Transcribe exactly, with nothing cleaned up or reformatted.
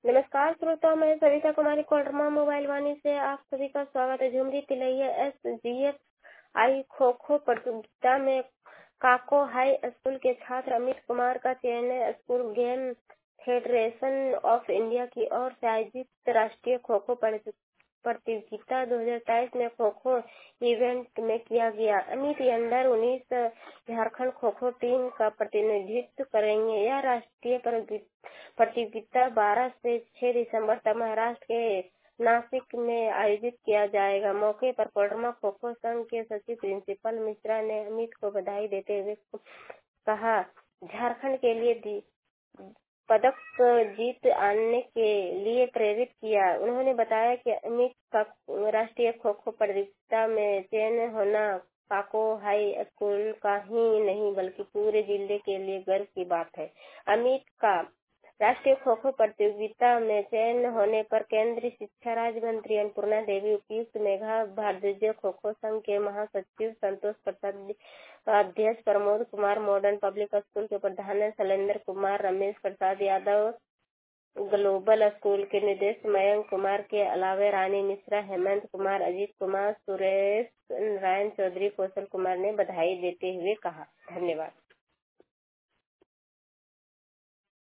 नमस्कार श्रोताओं, मैं सविता कुमारी कोडरमा मोबाइल वाणी से आप सभी का स्वागत है। Jhumri Telaiya S G F I kho kho प्रतियोगिता में काको हाई स्कूल के छात्र अमित कुमार का चयन school game federation of India की ओर से आयोजित राष्ट्रीय खो खो प्रतियोगिता दो हजार तेईस में खो खो इवेंट में किया गया। अमित अंडर उन्नीस झारखंड खो खो टीम का प्रतिनिधित्व करेंगे। यह राष्ट्रीय प्रतियोगिता बारह से छह दिसंबर तक महाराष्ट्र के नासिक में आयोजित किया जाएगा। मौके पर कोडरमा खो खो संघ के सचिव प्रिंसिपल मिश्रा ने अमित को बधाई देते हुए कहा, झारखंड के लिए पदक जीत आने के लिए प्रेरित किया। उन्होंने बताया कि अमित का राष्ट्रीय खो खो प्रतियोगिता में चयन होना काको हाई स्कूल का ही नहीं बल्कि पूरे जिले के लिए गर्व की बात है। अमित का राष्ट्रीय खो खो प्रतियोगिता में चयन होने पर केंद्रीय शिक्षा राज्य मंत्री अन्नपूर्णा देवी, उपायुक्त मेघा भारद्वाज, खो खो संघ के महासचिव संतोष प्रसाद, अध्यक्ष Pramod Kumar, modern public school के प्रधान शैलेंद्र कुमार, रमेश प्रसाद यादव, ग्लोबल स्कूल के निदेशक मयंक कुमार के अलावा रानी मिश्रा, हेमंत कुमार, अजीत कुमार, सुरेश नारायण चौधरी, कौशल कुमार ने बधाई देते हुए कहा, धन्यवाद।